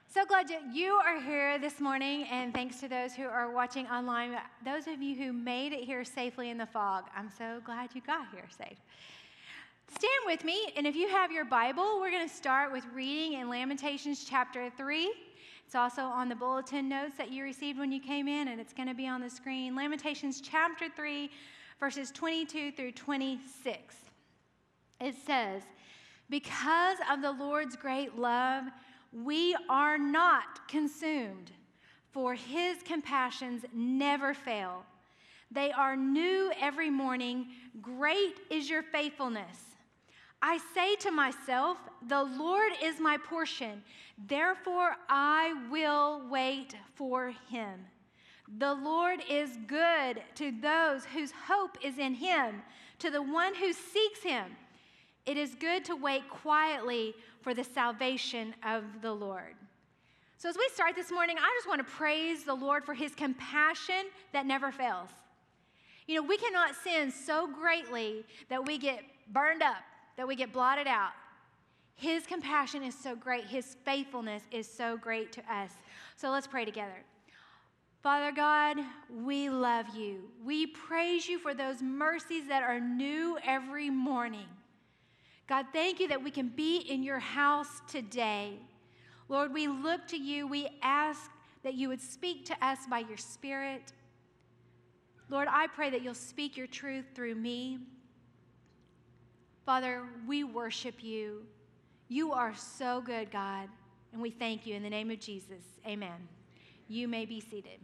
So glad that you are here this morning, and thanks to those who are watching online. Those of you who made it here safely in the fog, I'm so glad you got here safe. Stand with me, and if you have your Bible, we're going to start with reading in Lamentations chapter 3. It's also on the bulletin notes that you received when you came in, and it's going to be on the screen. Lamentations chapter 3, verses 22 through 26. It says, "Because of the Lord's great love, we are not consumed, for his compassions never fail. They are new every morning. Great is your faithfulness. I say to myself, the Lord is my portion. Therefore, I will wait for him. The Lord is good to those whose hope is in him, to the one who seeks him. It is good to wait quietly for the salvation of the Lord." So as we start this morning, I just want to praise the Lord for his compassion that never fails. You know, we cannot sin so greatly that we get burned up, that we get blotted out. His compassion is so great. His faithfulness is so great to us. So let's pray together. Father God, we love you. We praise you for those mercies that are new every morning. God, thank you that we can be in your house today. Lord, we look to you. We ask that you would speak to us by your Spirit. Lord, I pray that you'll speak your truth through me. Father, we worship you. You are so good, God, and we thank you in the name of Jesus. Amen. You may be seated.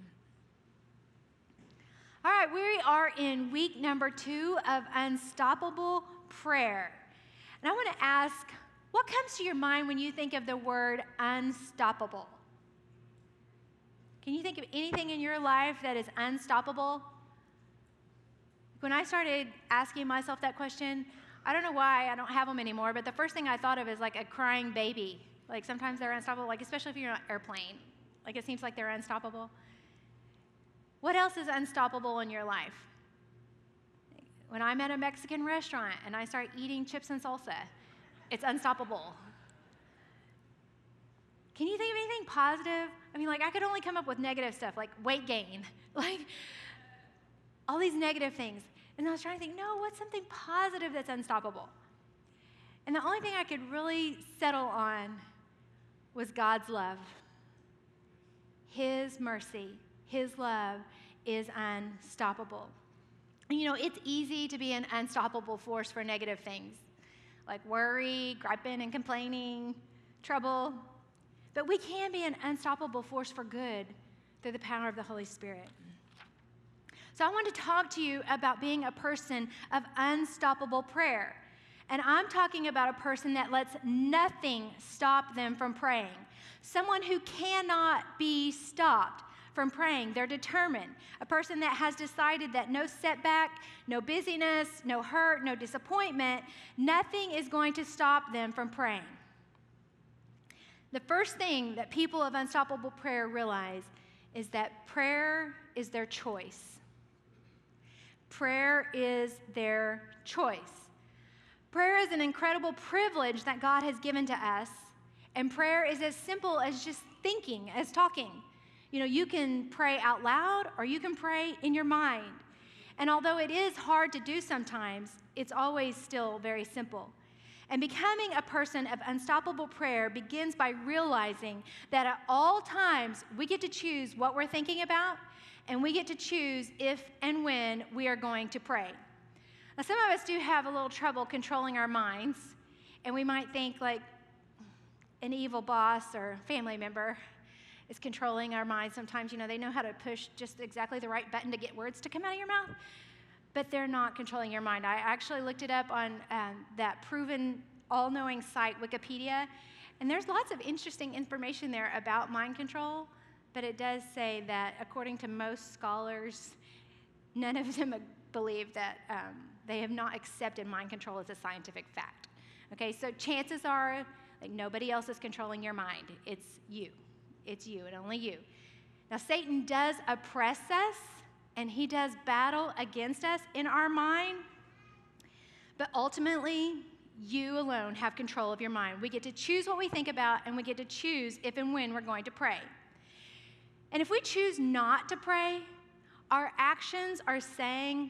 All right, we are in week number 2 of Unstoppable Prayer. And I want to ask, what comes to your mind when you think of the word unstoppable? Can you think of anything in your life that is unstoppable? When I started asking myself that question, I don't know why I don't have them anymore, but the first thing I thought of is like a crying baby. Like sometimes they're unstoppable, like especially if you're on an airplane. Like it seems like they're unstoppable. What else is unstoppable in your life? When I'm at a Mexican restaurant and I start eating chips and salsa, it's unstoppable. Can you think of anything positive? I mean, like I could only come up with negative stuff, like weight gain, like all these negative things. And I was trying to think, no, what's something positive that's unstoppable? And the only thing I could really settle on was God's love. His mercy, his love is unstoppable. And you know, it's easy to be an unstoppable force for negative things, like worry, griping and complaining, trouble. But we can be an unstoppable force for good through the power of the Holy Spirit. So I want to talk to you about being a person of unstoppable prayer. And I'm talking about a person that lets nothing stop them from praying. Someone who cannot be stopped from praying. They're determined. A person that has decided that no setback, no busyness, no hurt, no disappointment, nothing is going to stop them from praying. The first thing that people of unstoppable prayer realize is that prayer is their choice. Prayer is their choice. Prayer is an incredible privilege that God has given to us, and prayer is as simple as just thinking, as talking. You know, you can pray out loud or you can pray in your mind. And although it is hard to do sometimes, it's always still very simple. And becoming a person of unstoppable prayer begins by realizing that at all times we get to choose what we're thinking about, and we get to choose if and when we are going to pray. Now, some of us do have a little trouble controlling our minds, and we might think like an evil boss or family member is controlling our minds. Sometimes, you know, they know how to push just exactly the right button to get words to come out of your mouth, but they're not controlling your mind. I actually looked it up on that proven all-knowing site, Wikipedia, and there's lots of interesting information there about mind control, but it does say that according to most scholars, none of them believe that they have not accepted mind control as a scientific fact. Okay, so chances are like nobody else is controlling your mind. It's you. It's you and only you. Now, Satan does oppress us, and he does battle against us in our mind, but ultimately, You alone have control of your mind. We get to choose what we think about, and we get to choose if and when we're going to pray. And if we choose not to pray, our actions are saying,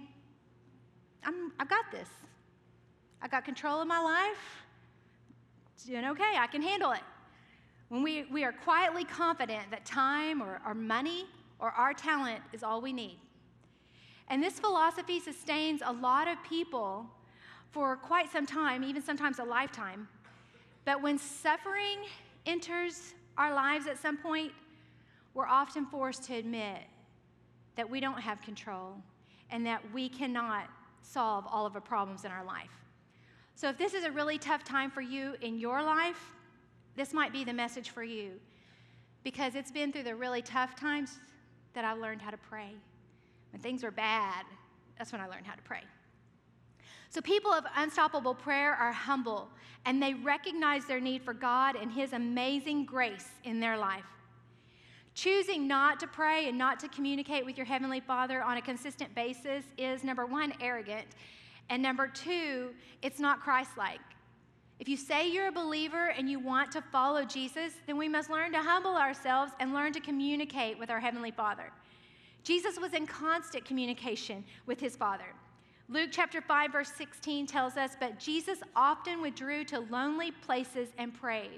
I've got this. I got control of my life. It's doing okay. I can handle it. When we are quietly confident that time or our money or our talent is all we need. And this philosophy sustains a lot of people for quite some time, even sometimes a lifetime. But when suffering enters our lives at some point, we're often forced to admit that we don't have control and that we cannot solve all of the problems in our life. So if this is a really tough time for you in your life, this might be the message for you, because it's been through the really tough times that I learned how to pray. When things were bad, that's when I learned how to pray. So people of unstoppable prayer are humble, and they recognize their need for God and His amazing grace in their life. Choosing not to pray and not to communicate with your Heavenly Father on a consistent basis is, number one, arrogant, and number two, it's not Christ-like. If you say you're a believer and you want to follow Jesus, then we must learn to humble ourselves and learn to communicate with our Heavenly Father. Jesus was in constant communication with His Father. Luke chapter 5, verse 16 tells us, "But Jesus often withdrew to lonely places and prayed."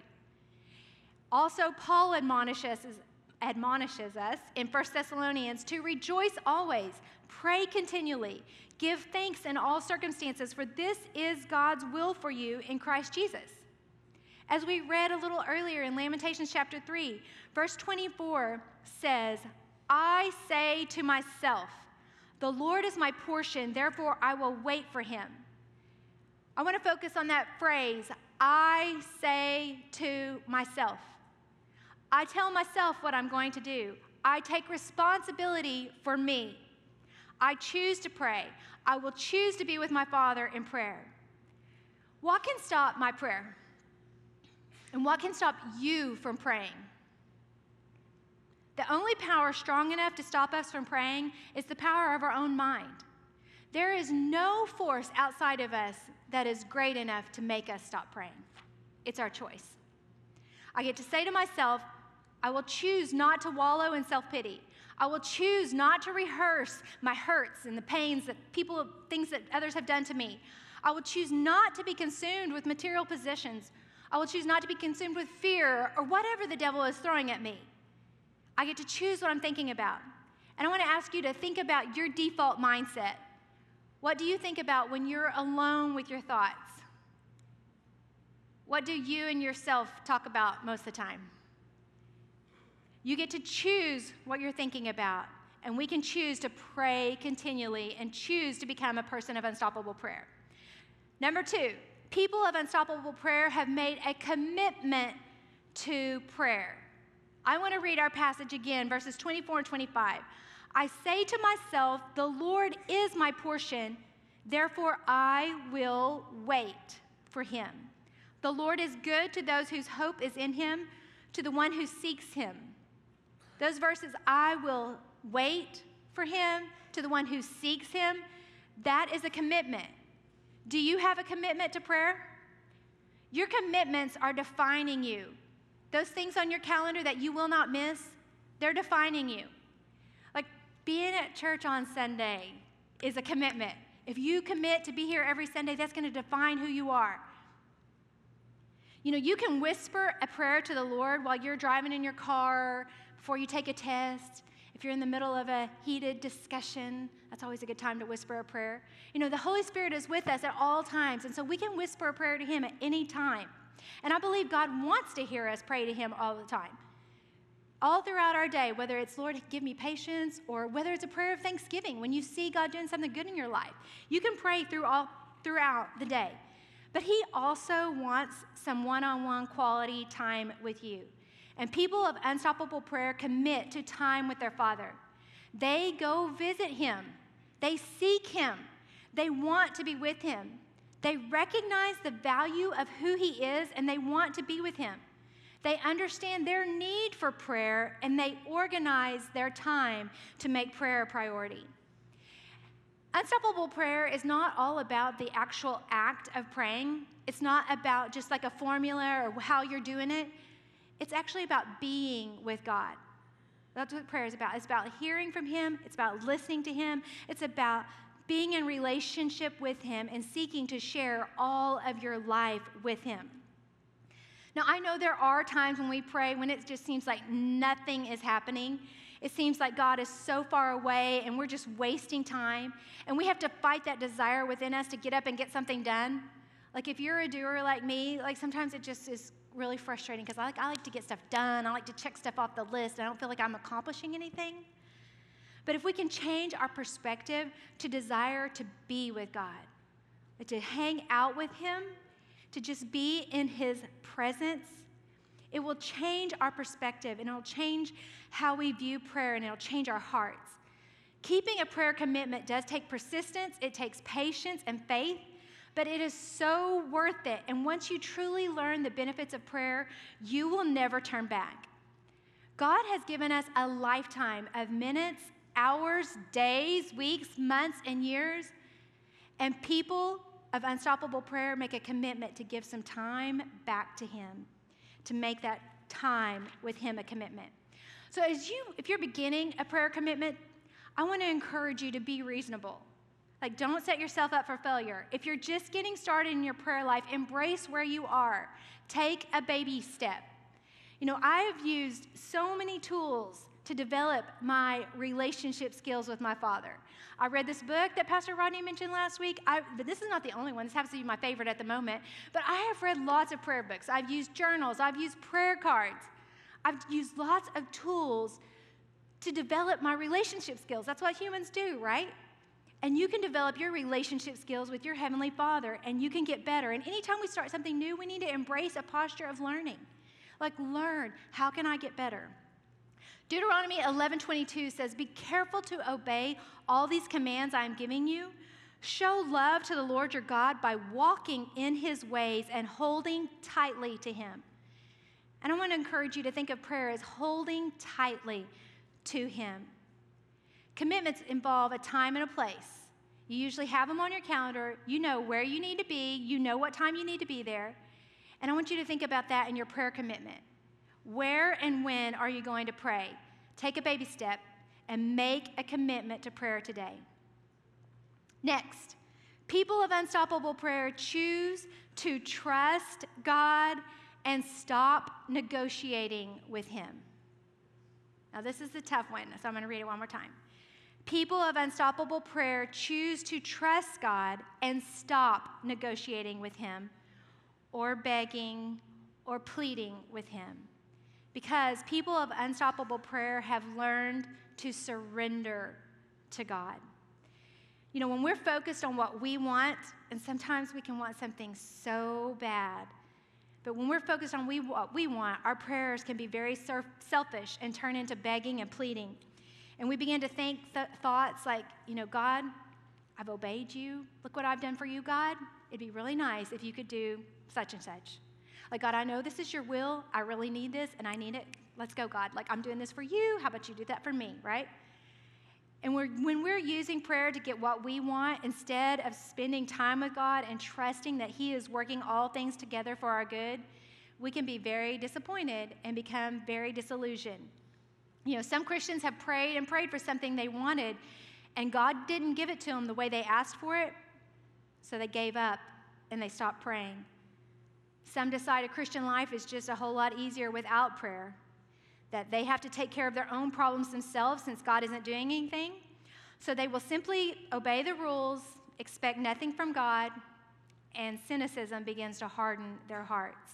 Also, Paul admonishes us in 1 Thessalonians to rejoice always, pray continually, give thanks in all circumstances, for this is God's will for you in Christ Jesus. As we read a little earlier in Lamentations chapter 3, verse 24 says, "I say to myself, the Lord is my portion, therefore I will wait for Him." I want to focus on that phrase, I say to myself. I tell myself what I'm going to do. I take responsibility for me. I choose to pray. I will choose to be with my Father in prayer. What can stop my prayer? And what can stop you from praying? The only power strong enough to stop us from praying is the power of our own mind. There is no force outside of us that is great enough to make us stop praying. It's our choice. I get to say to myself, I will choose not to wallow in self-pity. I will choose not to rehearse my hurts and the pains things that others have done to me. I will choose not to be consumed with material possessions. I will choose not to be consumed with fear or whatever the devil is throwing at me. I get to choose what I'm thinking about. And I want to ask you to think about your default mindset. What do you think about when you're alone with your thoughts? What do you and yourself talk about most of the time? You get to choose what you're thinking about, and we can choose to pray continually and choose to become a person of unstoppable prayer. Number two, people of unstoppable prayer have made a commitment to prayer. I want to read our passage again, verses 24 and 25. I say to myself, the Lord is my portion, therefore I will wait for Him. The Lord is good to those whose hope is in Him, to the one who seeks Him. Those verses, I will wait for Him, to the one who seeks Him, that is a commitment. Do you have a commitment to prayer? Your commitments are defining you. Those things on your calendar that you will not miss, they're defining you. Like being at church on Sunday is a commitment. If you commit to be here every Sunday, that's going to define who you are. You know, you can whisper a prayer to the Lord while you're driving in your car, before you take a test. If you're in the middle of a heated discussion, that's always a good time to whisper a prayer. You know, the Holy Spirit is with us at all times, and so we can whisper a prayer to Him at any time. And I believe God wants to hear us pray to Him all the time. All throughout our day, whether it's, Lord, give me patience, or whether it's a prayer of thanksgiving, when you see God doing something good in your life, you can pray throughout the day. But He also wants some one-on-one quality time with you. And people of unstoppable prayer commit to time with their Father. They go visit Him. They seek Him. They want to be with Him. They recognize the value of who He is, and they want to be with Him. They understand their need for prayer, and they organize their time to make prayer a priority. Unstoppable prayer is not all about the actual act of praying. It's not about just like a formula or how you're doing it. It's actually about being with God. That's what prayer is about. It's about hearing from Him. It's about listening to Him. It's about being in relationship with Him and seeking to share all of your life with Him. Now, I know there are times when we pray when it just seems like nothing is happening. It seems like God is so far away and we're just wasting time. And we have to fight that desire within us to get up and get something done. Like if you're a doer like me, like sometimes it just is really frustrating because I like to get stuff done. I like to check stuff off the list. I don't feel like I'm accomplishing anything. But if we can change our perspective to desire to be with God, to hang out with Him, to just be in His presence, it will change our perspective, and it'll change how we view prayer, and it'll change our hearts. Keeping a prayer commitment does take persistence, it takes patience and faith, but it is so worth it. And once you truly learn the benefits of prayer, you will never turn back. God has given us a lifetime of minutes, hours, days, weeks, months, and years, and people of Unstoppable Prayer make a commitment to give some time back to Him, to make that time with Him a commitment. So if you're beginning a prayer commitment, I want to encourage you to be reasonable. Like, don't set yourself up for failure. If you're just getting started in your prayer life, embrace where you are. Take a baby step. I've used so many tools to develop my relationship skills with my Father. I read this book that Pastor Rodney mentioned last week. But this is not the only one. This happens to be my favorite at the moment. But I have read lots of prayer books. I've used journals. I've used prayer cards. I've used lots of tools to develop my relationship skills. That's what humans do, right? And you can develop your relationship skills with your Heavenly Father, and you can get better. And anytime we start something new, we need to embrace a posture of learning. Like, learn, how can I get better? Deuteronomy 11:22 says, "Be careful to obey all these commands I am giving you. Show love to the Lord your God by walking in His ways and holding tightly to Him." And I want to encourage you to think of prayer as holding tightly to Him. Commitments involve a time and a place. You usually have them on your calendar. You know where you need to be. You know what time you need to be there. And I want you to think about that in your prayer commitment. Where and when are you going to pray? Take a baby step and make a commitment to prayer today. Next, people of Unstoppable Prayer choose to trust God and stop negotiating with Him. Now, this is the tough one, so I'm going to read it one more time. People of Unstoppable Prayer choose to trust God and stop negotiating with Him or begging or pleading with Him. Because people of Unstoppable Prayer have learned to surrender to God. When we're focused on what we want, and sometimes we can want something so bad, but when we're focused on what we want, our prayers can be very selfish and turn into begging and pleading. And we begin to think thoughts like, God, I've obeyed you. Look what I've done for you, God. It'd be really nice if you could do such and such. Like, God, I know this is your will. I really need this, and I need it. Let's go, God. Like, I'm doing this for you. How about you do that for me, right? And when we're using prayer to get what we want, instead of spending time with God and trusting that He is working all things together for our good, we can be very disappointed and become very disillusioned. Some Christians have prayed and prayed for something they wanted, and God didn't give it to them the way they asked for it, so they gave up and they stopped praying. Some decide a Christian life is just a whole lot easier without prayer, that they have to take care of their own problems themselves since God isn't doing anything. So they will simply obey the rules, expect nothing from God, and cynicism begins to harden their hearts.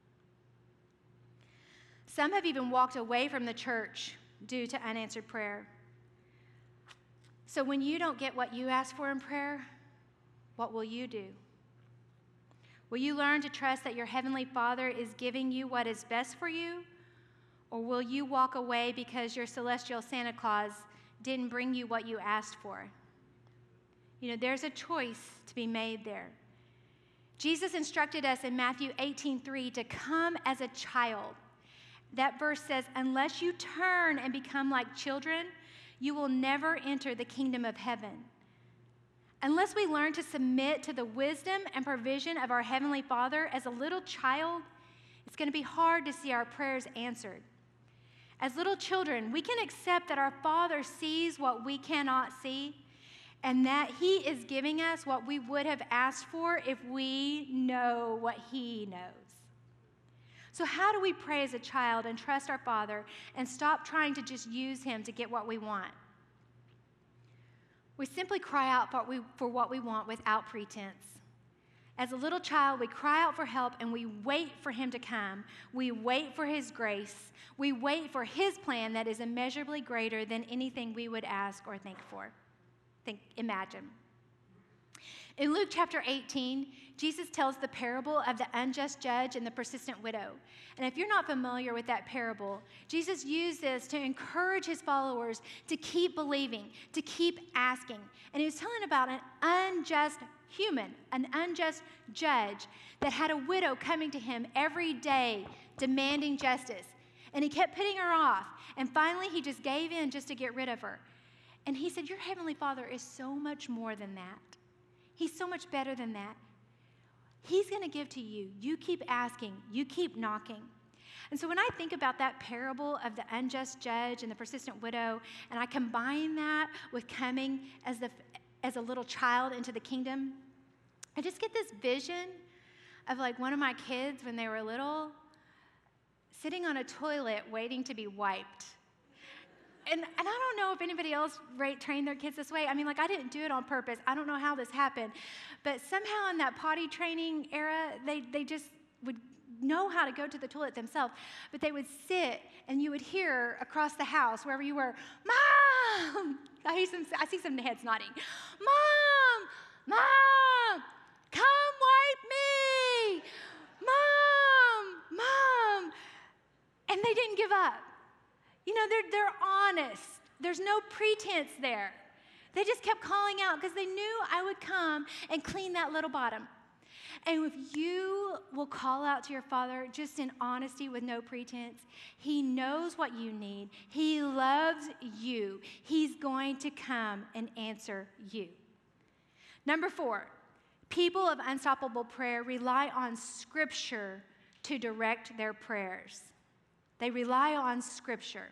Some have even walked away from the church due to unanswered prayer. So when you don't get what you ask for in prayer, what will you do? Will you learn to trust that your Heavenly Father is giving you what is best for you? Or will you walk away because your celestial Santa Claus didn't bring you what you asked for? There's a choice to be made there. Jesus instructed us in Matthew 18:3 to come as a child. That verse says, "Unless you turn and become like children, you will never enter the kingdom of heaven." Unless we learn to submit to the wisdom and provision of our Heavenly Father as a little child, it's going to be hard to see our prayers answered. As little children, we can accept that our Father sees what we cannot see and that He is giving us what we would have asked for if we know what He knows. So how do we pray as a child and trust our Father and stop trying to just use Him to get what we want? We simply cry out for what we want without pretense. As a little child, we cry out for help and we wait for Him to come. We wait for His grace. We wait for His plan that is immeasurably greater than anything we would ask or imagine. In Luke chapter 18, Jesus tells the parable of the unjust judge and the persistent widow. And if you're not familiar with that parable, Jesus used this to encourage His followers to keep believing, to keep asking. And He was telling about an unjust human, an unjust judge that had a widow coming to Him every day demanding justice. And He kept putting her off. And finally, He just gave in just to get rid of her. And He said, your Heavenly Father is so much more than that. He's so much better than that. He's going to give to you. You keep asking. You keep knocking. And so when I think about that parable of the unjust judge and the persistent widow, and I combine that with coming as a little child into the kingdom, I just get this vision of like one of my kids when they were little sitting on a toilet waiting to be wiped. And I don't know if anybody else trained their kids this way. I mean, like, I didn't do it on purpose. I don't know how this happened. But somehow in that potty training era, they just would know how to go to the toilet themselves. But they would sit, and you would hear across the house, wherever you were, Mom! I see some heads nodding. Mom! Mom! Come wipe me! Mom! Mom! And they didn't give up. You know, they're honest. There's no pretense there. They just kept calling out because they knew I would come and clean that little bottom. And if you will call out to your Father just in honesty with no pretense, He knows what you need. He loves you. He's going to come and answer you. Number 4, people of unstoppable prayer rely on Scripture to direct their prayers. They rely on Scripture.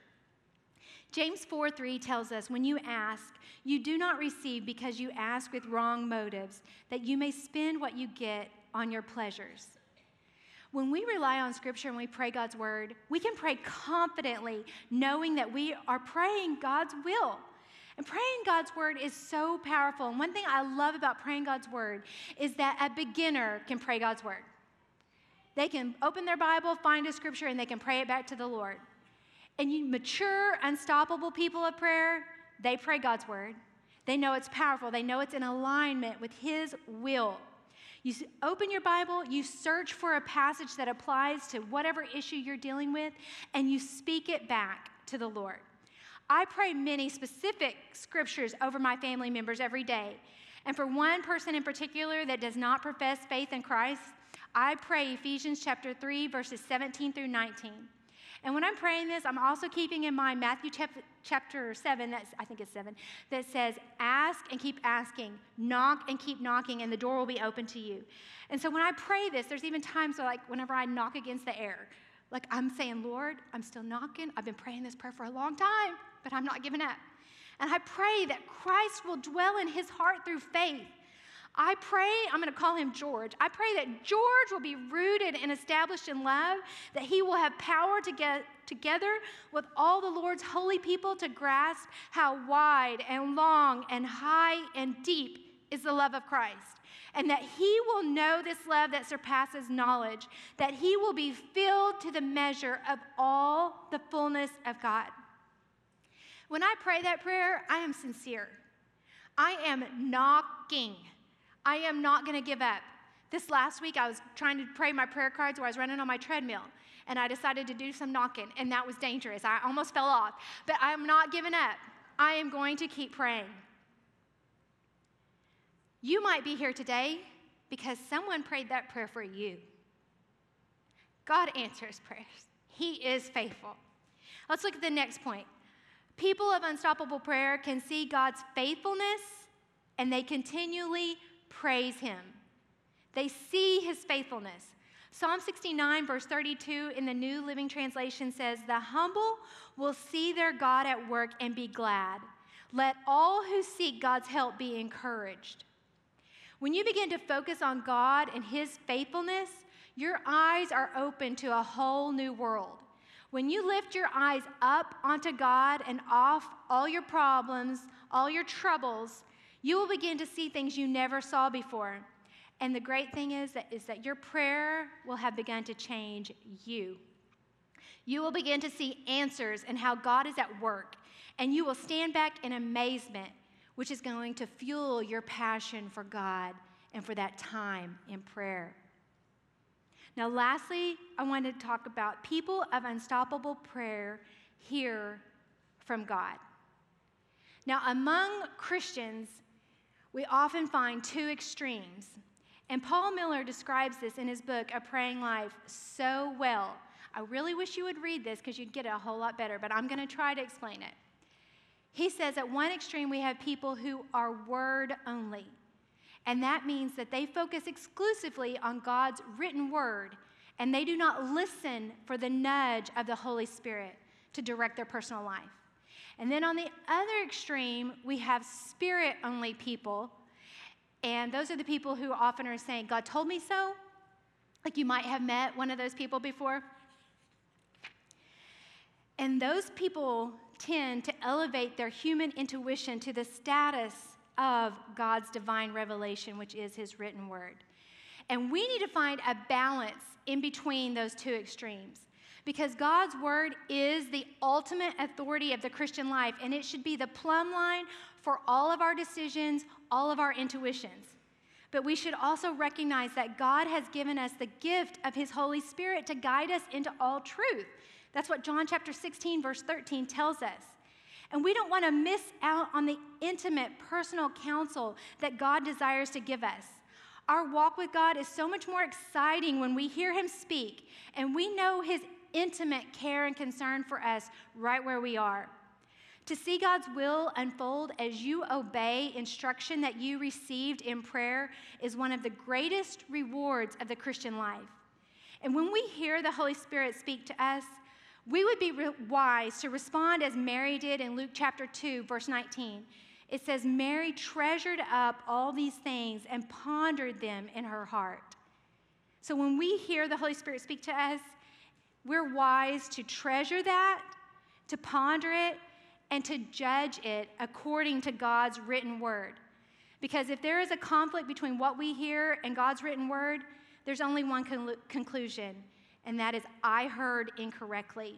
James 4:3 tells us, when you ask, you do not receive because you ask with wrong motives, that you may spend what you get on your pleasures. When we rely on Scripture and we pray God's word, we can pray confidently, knowing that we are praying God's will. And praying God's word is so powerful. And one thing I love about praying God's word is that a beginner can pray God's word. They can open their Bible, find a scripture, and they can pray it back to the Lord. And you mature, unstoppable people of prayer, they pray God's word. They know it's powerful. They know it's in alignment with His will. You open your Bible, you search for a passage that applies to whatever issue you're dealing with, and you speak it back to the Lord. I pray many specific scriptures over my family members every day. And for one person in particular that does not profess faith in Christ, I pray Ephesians chapter 3, verses 17 through 19. And when I'm praying this, I'm also keeping in mind Matthew chapter 7, I think it's 7, that says, ask and keep asking, knock and keep knocking, and the door will be open to you. And so when I pray this, there's even times where, like, whenever I knock against the air, like I'm saying, Lord, I'm still knocking. I've been praying this prayer for a long time, but I'm not giving up. And I pray that Christ will dwell in his heart through faith. I pray, I'm going to call him George. I pray that George will be rooted and established in love, that he will have power to get together with all the Lord's holy people to grasp how wide and long and high and deep is the love of Christ, and that he will know this love that surpasses knowledge, that he will be filled to the measure of all the fullness of God. When I pray that prayer, I am sincere. I am knocking. I am not going to give up. This last week, I was trying to pray my prayer cards where I was running on my treadmill, and I decided to do some knocking, and that was dangerous. I almost fell off, but I am not giving up. I am going to keep praying. You might be here today because someone prayed that prayer for you. God answers prayers. He is faithful. Let's look at the next point. People of unstoppable prayer can see God's faithfulness and they continually praise him. They see his faithfulness. Psalm 69, verse 32 in the New Living Translation says, "The humble will see their God at work and be glad. Let all who seek God's help be encouraged." When you begin to focus on God and his faithfulness, your eyes are open to a whole new world. When you lift your eyes up onto God and off all your problems, all your troubles, you will begin to see things you never saw before. And the great thing is that your prayer will have begun to change you. You will begin to see answers and how God is at work, and you will stand back in amazement, which is going to fuel your passion for God and for that time in prayer. Now, lastly, I want to talk about people of unstoppable prayer hear from God. Now, among Christians, we often find two extremes. And Paul Miller describes this in his book, A Praying Life, so well. I really wish you would read this because you'd get it a whole lot better, but I'm going to try to explain it. He says at one extreme, we have people who are word only. And that means that they focus exclusively on God's written word, and they do not listen for the nudge of the Holy Spirit to direct their personal life. And then on the other extreme, we have spirit-only people, and those are the people who often are saying, "God told me so." Like you might have met one of those people before. And those people tend to elevate their human intuition to the status of God's divine revelation, which is his written word. And we need to find a balance in between those two extremes, because God's word is the ultimate authority of the Christian life, and it should be the plumb line for all of our decisions, all of our intuitions. But we should also recognize that God has given us the gift of his Holy Spirit to guide us into all truth. That's what John chapter 16, verse 13 tells us. And we don't want to miss out on the intimate, personal counsel that God desires to give us. Our walk with God is so much more exciting when we hear him speak, and we know his intimate care and concern for us right where we are. To see God's will unfold as you obey instruction that you received in prayer is one of the greatest rewards of the Christian life. And when we hear the Holy Spirit speak to us, we would be wise to respond as Mary did in Luke chapter 2, verse 19. It says, "Mary treasured up all these things and pondered them in her heart." So when we hear the Holy Spirit speak to us, we're wise to treasure that, to ponder it, and to judge it according to God's written word. Because if there is a conflict between what we hear and God's written word, there's only one conclusion, and that is, I heard incorrectly.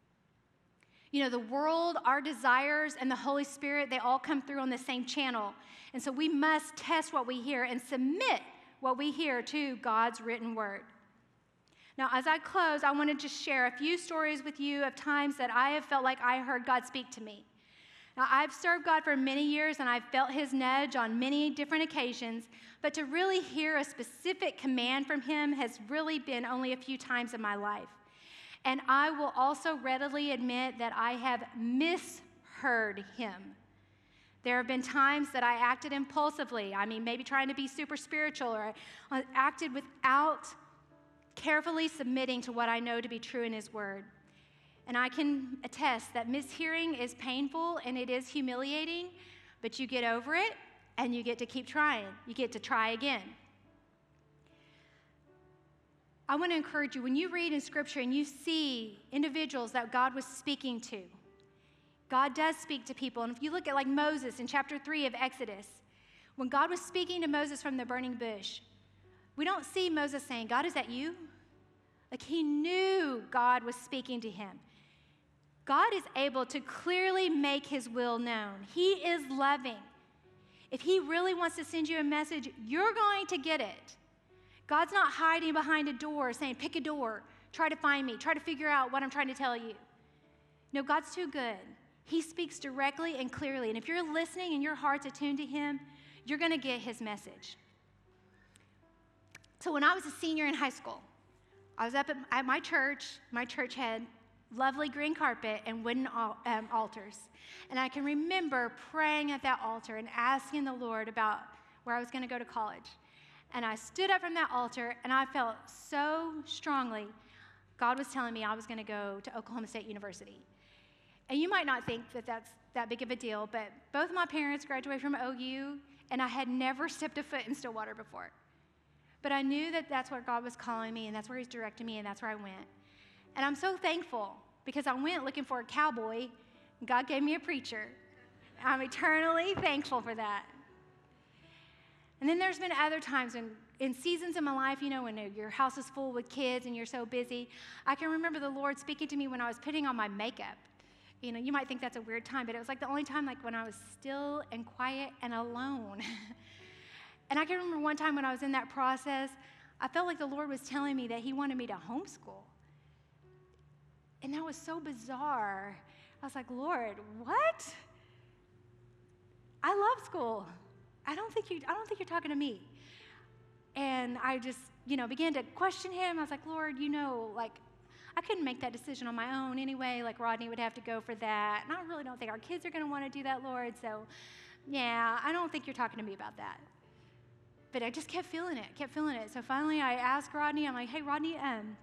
You know, the world, our desires, and the Holy Spirit, they all come through on the same channel. And so we must test what we hear and submit what we hear to God's written word. Now, as I close, I want to just share a few stories with you of times that I have felt like I heard God speak to me. Now, I've served God for many years, and I've felt his nudge on many different occasions, but to really hear a specific command from him has really been only a few times in my life. And I will also readily admit that I have misheard him. There have been times that I acted impulsively. I mean, maybe trying to be super spiritual, or I acted without carefully submitting to what I know to be true in his word. And I can attest that mishearing is painful and it is humiliating, but you get over it and you get to keep trying. You get to try again. I want to encourage you, when you read in Scripture and you see individuals that God was speaking to, God does speak to people. And if you look at like Moses in chapter 3 of Exodus, when God was speaking to Moses from the burning bush, we don't see Moses saying, "God, is that you?" Like, he knew God was speaking to him. God is able to clearly make his will known. He is loving. If he really wants to send you a message, you're going to get it. God's not hiding behind a door saying, "Pick a door, try to find me, try to figure out what I'm trying to tell you." No, God's too good. He speaks directly and clearly. And if you're listening and your heart's attuned to him, you're going to get his message. So when I was a senior in high school, I was up at my church. My church had lovely green carpet and wooden altars. And I can remember praying at that altar and asking the Lord about where I was going to go to college. And I stood up from that altar, and I felt so strongly God was telling me I was going to go to Oklahoma State University. And you might not think that that's that big of a deal, but both my parents graduated from OU, and I had never stepped a foot in Stillwater before. But I knew that that's where God was calling me, and that's where He's directing me, and that's where I went. And I'm so thankful because I went looking for a cowboy, and God gave me a preacher. I'm eternally thankful for that. And then there's been other times in seasons in my life, you know, when your house is full with kids and you're so busy. I can remember the Lord speaking to me when I was putting on my makeup. You know, you might think that's a weird time, but it was like the only time like when I was still and quiet and alone. And I can remember one time when I was in that process, I felt like the Lord was telling me that He wanted me to homeschool. And that was so bizarre. I was like, Lord, what? I love school. I don't think you're talking to me. And I just, you know, began to question Him. I was like, Lord, you know, like, I couldn't make that decision on my own anyway. Like, Rodney would have to go for that. And I really don't think our kids are going to want to do that, Lord. So, yeah, I don't think you're talking to me about that. But I just kept feeling it. So finally I asked Rodney, I'm like, hey, Rodney,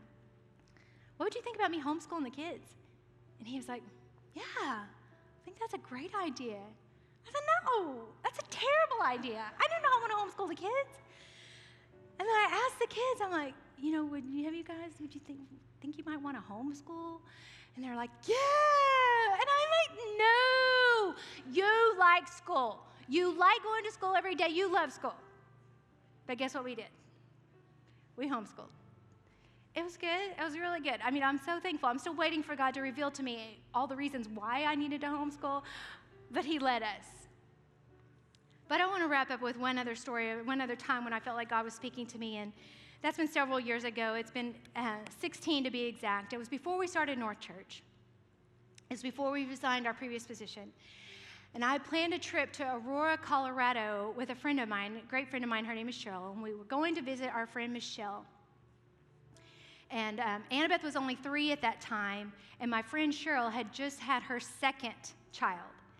what would you think about me homeschooling the kids? And he was like, yeah, I think that's a great idea. I said, no, that's a terrible idea. I do not want to homeschool the kids. And then I asked the kids, I'm like, you know, would you think you might want to homeschool? And they're like, yeah. And I'm like, no, you like school. You like going to school every day. You love school. But guess what we did? We homeschooled. It was good. It was really good. I mean, I'm so thankful. I'm still waiting for God to reveal to me all the reasons why I needed to homeschool, but He led us. But I want to wrap up with one other story, one other time when I felt like God was speaking to me, and that's been several years ago. It's been 16 to be exact. It was before we started North Church. It was before we resigned our previous position. And I had planned a trip to Aurora, Colorado with a friend of mine, a great friend of mine. Her name is Cheryl, and we were going to visit our friend Michelle. And Annabeth was only 3 at that time, and my friend Cheryl had just had her second child.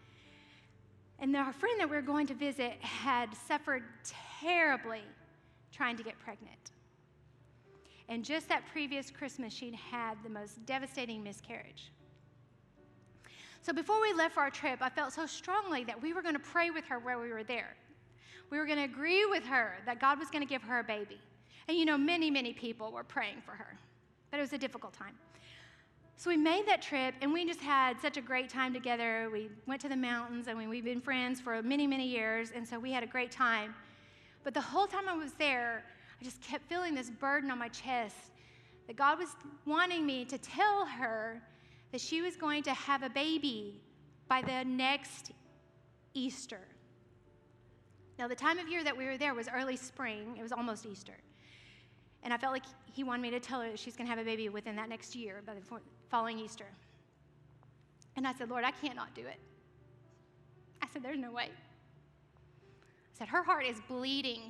And our friend that we were going to visit had suffered terribly trying to get pregnant. And just that previous Christmas, she'd had the most devastating miscarriage. So before we left for our trip, I felt so strongly that we were going to pray with her where we were there. We were going to agree with her that God was going to give her a baby. And you know, many, many people were praying for her. But it was a difficult time. So we made that trip, and we just had such a great time together. We went to the mountains, and we've been friends for many, many years, and so we had a great time. But the whole time I was there, I just kept feeling this burden on my chest that God was wanting me to tell her that she was going to have a baby by the next Easter. Now, the time of year that we were there was early spring. It was almost Easter. And I felt like He wanted me to tell her that she's going to have a baby within that next year, by the following Easter. And I said, Lord, I can't not do it. I said, there's no way. I said, her heart is bleeding.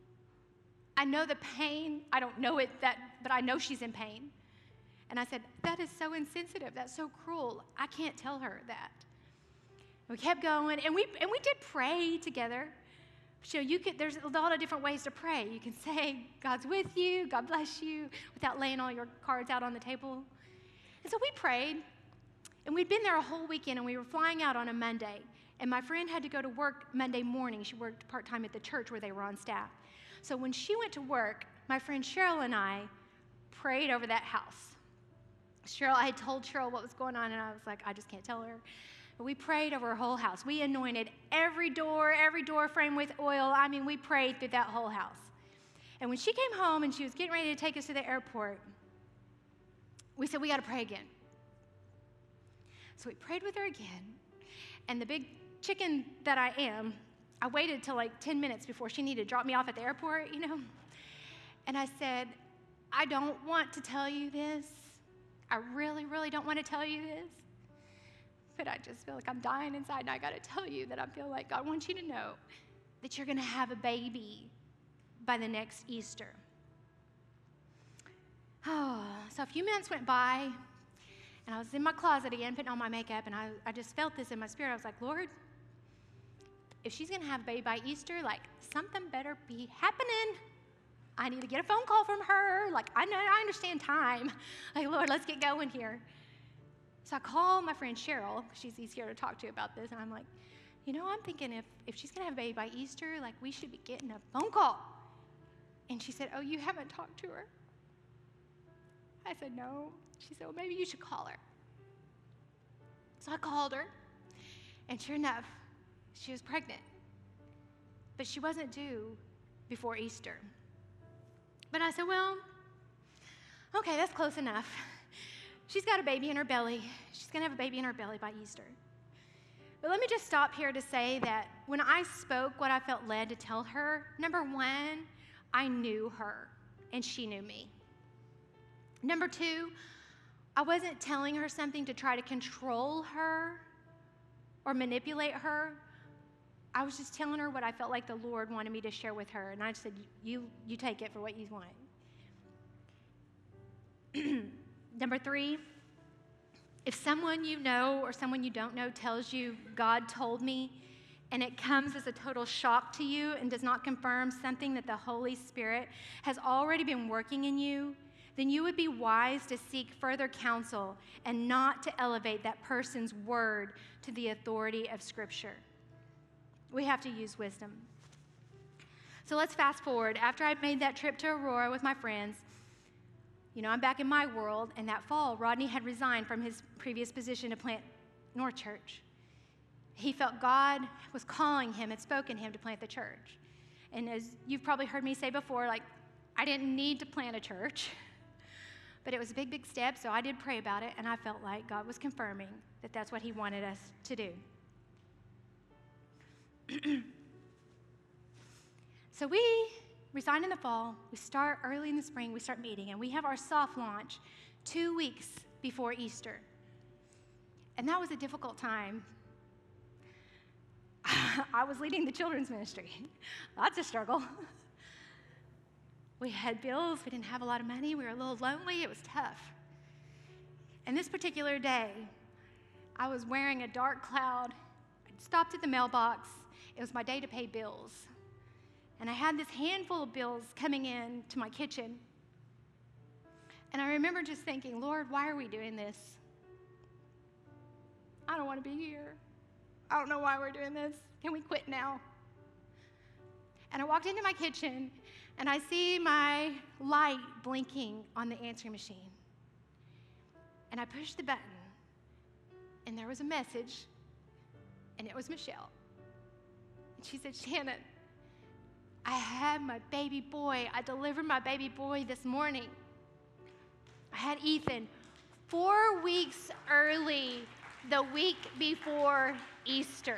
I know the pain. I don't know it, but I know she's in pain. And I said, that is so insensitive. That's so cruel. I can't tell her that. We kept going, and we did pray together. So there's a lot of different ways to pray. You can say, God's with you, God bless you, without laying all your cards out on the table. And so we prayed, and we'd been there a whole weekend, and we were flying out on a Monday. And my friend had to go to work Monday morning. She worked part-time at the church where they were on staff. So when she went to work, my friend Cheryl and I prayed over that house. I had told Cheryl what was going on, and I was like, I just can't tell her. But we prayed over her whole house. We anointed every door frame with oil. I mean, we prayed through that whole house. And when she came home and she was getting ready to take us to the airport, we said, we got to pray again. So we prayed with her again. And the big chicken that I am, I waited till like 10 minutes before she needed to drop me off at the airport, you know. And I said, I don't want to tell you this. I really, really don't want to tell you this. But I just feel like I'm dying inside, and I got to tell you that I feel like God wants you to know that you're going to have a baby by the next Easter. Oh, so a few months went by, And I was in my closet again, putting on my makeup, and I just felt this in my spirit. I was like, Lord, if she's going to have a baby by Easter, like, something better be happening. I need to get a phone call from her. Like, I understand time. Like, Lord, let's get going here. So I call my friend Cheryl, because she's easier to talk to about this, and I'm like, I'm thinking if she's going to have a baby by Easter, like, we should be getting a phone call. And she said, oh, you haven't talked to her? I said, no. She said, well, maybe you should call her. So I called her, and sure enough, she was pregnant. But she wasn't due before Easter. But I said, well, okay, that's close enough. She's got a baby in her belly. She's going to have a baby in her belly by Easter. But let me just stop here to say that when I spoke what I felt led to tell her, number one, I knew her, and she knew me. Number two, I wasn't telling her something to try to control her or manipulate her. I was just telling her what I felt like the Lord wanted me to share with her, and I said, you take it for what you want. Number three, if someone you know or someone you don't know tells you, God told me, and it comes as a total shock to you and does not confirm something that the Holy Spirit has already been working in you, then you would be wise to seek further counsel and not to elevate that person's word to the authority of Scripture. We have to use wisdom. So let's fast forward. After I made that trip to Aurora with my friends, I'm back in my world, and that fall, Rodney had resigned from his previous position to plant North Church. He felt God was calling him, had spoken him to plant the church. And as you've probably heard me say before, like, I didn't need to plant a church, but it was a big, big step, so I did pray about it, and I felt like God was confirming that that's what he wanted us to do. So we resign in the fall, we start early in the spring, we start meeting, and we have our soft launch 2 weeks before Easter. And that was a difficult time. I was leading the children's ministry. That's a struggle. We had bills, we didn't have a lot of money, we were a little lonely, it was tough. And this particular day, I was wearing a dark cloud. I stopped at the mailbox. It was my day to pay bills. And I had this handful of bills coming in to my kitchen. And I remember just thinking, Lord, why are we doing this? I don't want to be here. I don't know why we're doing this. Can we quit now? And I walked into my kitchen, and I see my light blinking on the answering machine. And I pushed the button, and there was a message, and it was Michelle. And she said, Shannon, I had my baby boy. I delivered my baby boy this morning. I had Ethan 4 weeks early, the week before Easter.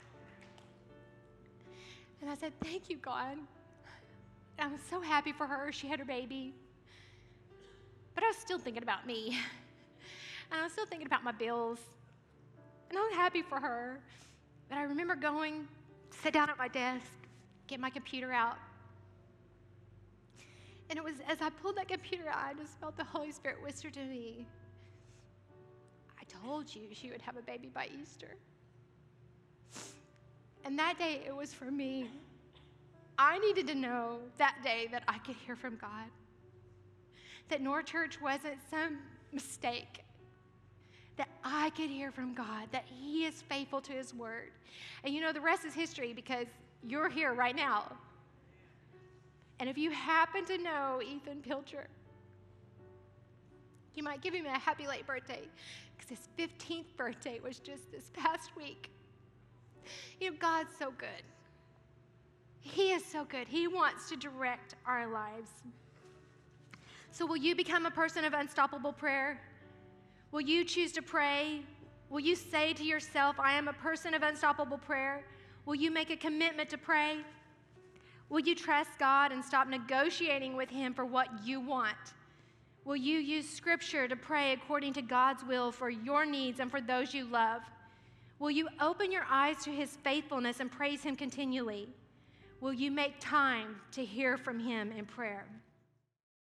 And I said, thank you, God. I was so happy for her. She had her baby. But I was still thinking about me. And I was still thinking about my bills. And I was happy for her. But I remember going, sit down at my desk, get my computer out. And it was as I pulled that computer out, I just felt the Holy Spirit whisper to me, I told you she would have a baby by Easter. And that day, it was for me. I needed to know that day that I could hear from God. That North Church wasn't some mistake. That I could hear from God, that He is faithful to His word. And the rest is history because you're here right now. And if you happen to know Ethan Pilcher, you might give him a happy late birthday because his 15th birthday was just this past week. God's so good. He is so good. He wants to direct our lives. So will you become a person of unstoppable prayer? Will you choose to pray? Will you say to yourself, I am a person of unstoppable prayer? Will you make a commitment to pray? Will you trust God and stop negotiating with Him for what you want? Will you use Scripture to pray according to God's will for your needs and for those you love? Will you open your eyes to His faithfulness and praise Him continually? Will you make time to hear from Him in prayer?